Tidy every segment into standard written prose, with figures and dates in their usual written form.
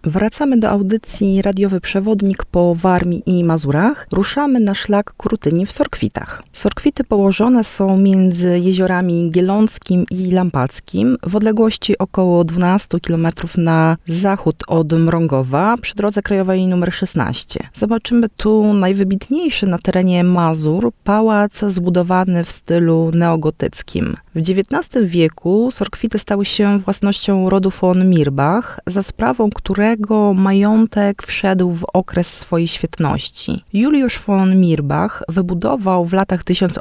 Wracamy do audycji Radiowy Przewodnik po Warmii i Mazurach. Ruszamy na szlak Krutyni w Sorkwitach. Sorkwity położone są między jeziorami Gieląckim i Lampackim w odległości około 12 km na zachód od Mrągowa przy drodze krajowej nr 16. Zobaczymy tu najwybitniejszy na terenie Mazur pałac zbudowany w stylu neogotyckim. W XIX wieku Sorkwity stały się własnością rodu von Mirbach, za sprawą którego majątek wszedł w okres swojej świetności. Juliusz von Mirbach wybudował w latach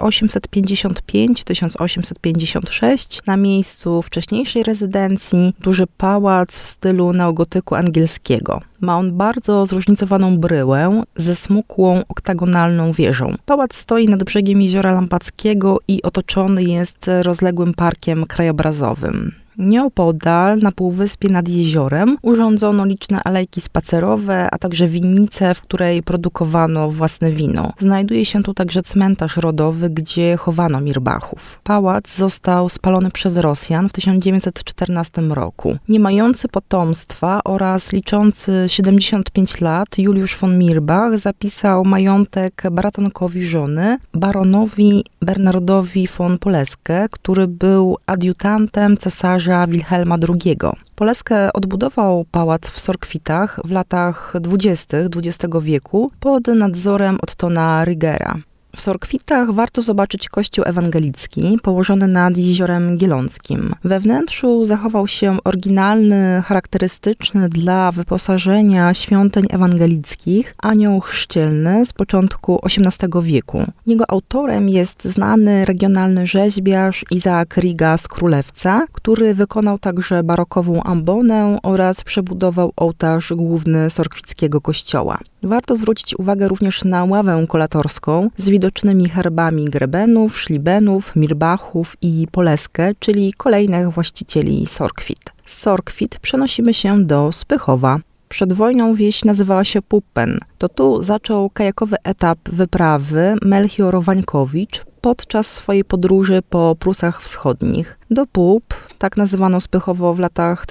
1855-1856 na miejscu wcześniejszej rezydencji duży pałac w stylu neogotyku angielskiego. Ma on bardzo zróżnicowaną bryłę ze smukłą, oktagonalną wieżą. Pałac stoi nad brzegiem jeziora Lampackiego i otoczony jest rozległym parkiem krajobrazowym. Nieopodal, na półwyspie nad jeziorem, urządzono liczne alejki spacerowe, a także winnicę, w której produkowano własne wino. Znajduje się tu także cmentarz rodowy, gdzie chowano Mirbachów. Pałac został spalony przez Rosjan w 1914 roku. Nie mający potomstwa oraz liczący 75 lat, Juliusz von Mirbach zapisał majątek bratankowi żony, baronowi Bernardowi von Poleskę, który był adiutantem cesarza Wilhelma II. Poleskę odbudował pałac w Sorkwitach w latach 20. XX wieku pod nadzorem Ottona Rygera. W Sorkwitach warto zobaczyć kościół ewangelicki położony nad jeziorem Gieląckim. We wnętrzu zachował się oryginalny, charakterystyczny dla wyposażenia świątyń ewangelickich anioł chrzcielny z początku XVIII wieku. Jego autorem jest znany regionalny rzeźbiarz Izaak Riga z Królewca, który wykonał także barokową ambonę oraz przebudował ołtarz główny sorkwickiego kościoła. Warto zwrócić uwagę również na ławę kolatorską z widocznymi herbami Grebenów, Szlibenów, Mirbachów i Poleskę, czyli kolejnych właścicieli Sorkwit. Z Sorkwit przenosimy się do Spychowa. Przed wojną wieś nazywała się Puppen. To tu zaczął kajakowy etap wyprawy Melchior Wańkowicz podczas swojej podróży po Prusach Wschodnich. Do Pup, tak nazywano Spychowo w latach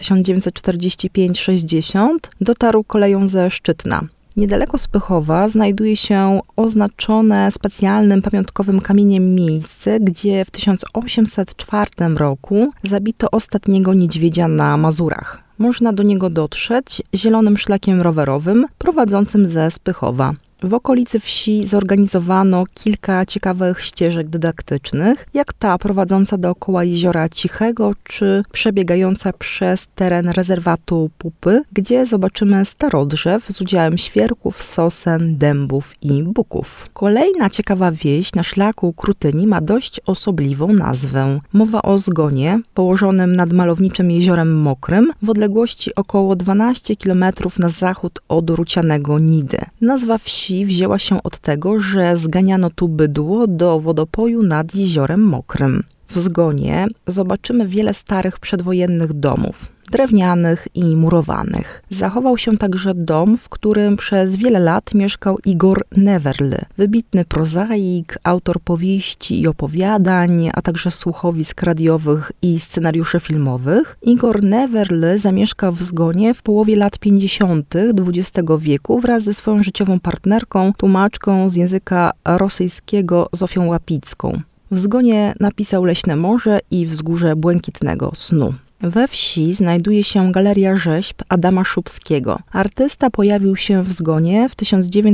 1945-60, dotarł koleją ze Szczytna. Niedaleko Spychowa znajduje się oznaczone specjalnym pamiątkowym kamieniem miejsce, gdzie w 1804 roku zabito ostatniego niedźwiedzia na Mazurach. Można do niego dotrzeć zielonym szlakiem rowerowym prowadzącym ze Spychowa. W okolicy wsi zorganizowano kilka ciekawych ścieżek dydaktycznych, jak ta prowadząca dookoła Jeziora Cichego, czy przebiegająca przez teren rezerwatu Pupy, gdzie zobaczymy starodrzew z udziałem świerków, sosen, dębów i buków. Kolejna ciekawa wieś na szlaku Krutyni ma dość osobliwą nazwę. Mowa o Zgonie, położonym nad malowniczym Jeziorem Mokrym, w odległości około 12 km na zachód od Rucianego Nidy. Nazwa wsi wzięła się od tego, że zganiano tu bydło do wodopoju nad Jeziorem Mokrym. W Zgonie zobaczymy wiele starych przedwojennych domów, drewnianych i murowanych. Zachował się także dom, w którym przez wiele lat mieszkał Igor Newerly, wybitny prozaik, autor powieści i opowiadań, a także słuchowisk radiowych i scenariuszy filmowych. Igor Newerly zamieszkał w Zgonie w połowie lat 50. XX wieku wraz ze swoją życiową partnerką, tłumaczką z języka rosyjskiego Zofią Łapicką. W Zgonie napisał Leśne Morze i Wzgórze Błękitnego Snu. We wsi znajduje się Galeria Rzeźb Adama Szubskiego. Artysta pojawił się w Zgonie w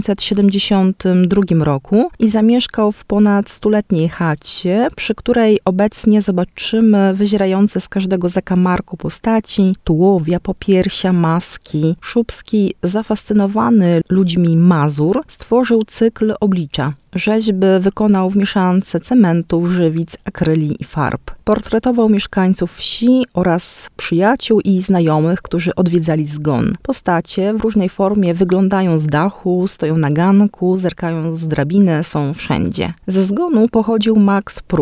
1972 roku i zamieszkał w ponad 100-letniej chacie, przy której obecnie zobaczymy wyzierające z każdego zakamarku postaci, tułowia, popiersia, maski. Szubski, zafascynowany ludźmi Mazur, stworzył cykl oblicza. Rzeźby wykonał w mieszance cementu, żywic, akryli i farb. Portretował mieszkańców wsi oraz przyjaciół i znajomych, którzy odwiedzali zgon. Postacie w różnej formie wyglądają z dachu, stoją na ganku, zerkają z drabiny, są wszędzie. Ze zgonu pochodził Max Prus.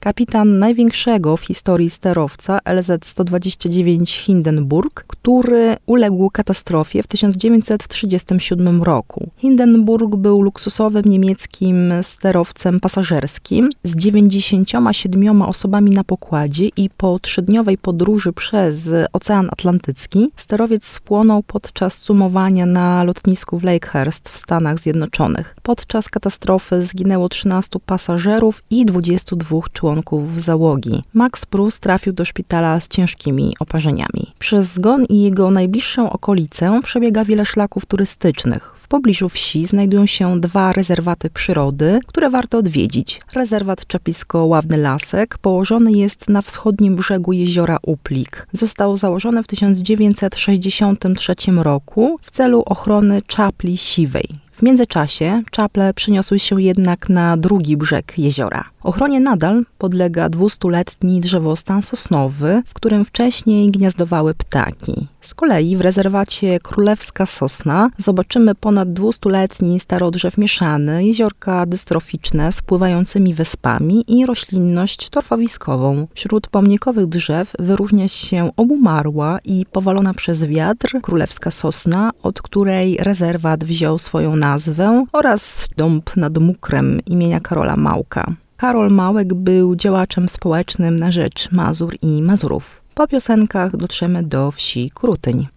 kapitan największego w historii sterowca LZ-129 Hindenburg, który uległ katastrofie w 1937 roku. Hindenburg był luksusowym niemieckim sterowcem pasażerskim z 97 osobami na pokładzie i po 3-dniowej podróży przez Ocean Atlantycki sterowiec spłonął podczas cumowania na lotnisku w Lakehurst w Stanach Zjednoczonych. Podczas katastrofy zginęło 13 pasażerów i 22 członków załogi. Max Pruss trafił do szpitala z ciężkimi oparzeniami. Przez zgon i jego najbliższą okolicę przebiega wiele szlaków turystycznych. W pobliżu wsi znajdują się 2 rezerwaty przyrody, które warto odwiedzić. Rezerwat Czaplisko-Ławny Lasek położony jest na wschodnim brzegu jeziora Uplik. Został założony w 1963 roku w celu ochrony czapli siwej. W międzyczasie czaple przeniosły się jednak na drugi brzeg jeziora. Ochronie nadal podlega 200-letni drzewostan sosnowy, w którym wcześniej gniazdowały ptaki. Z kolei w rezerwacie Królewska Sosna zobaczymy ponad 200-letni starodrzew mieszany, jeziorka dystroficzne z pływającymi wyspami i roślinność torfowiskową. Wśród pomnikowych drzew wyróżnia się obumarła i powalona przez wiatr Królewska Sosna, od której rezerwat wziął swoją nazwę, oraz dąb nad Mukrem imienia Karola Małka. Karol Małek był działaczem społecznym na rzecz Mazur i Mazurów. Po piosenkach dotrzemy do wsi Krutyń.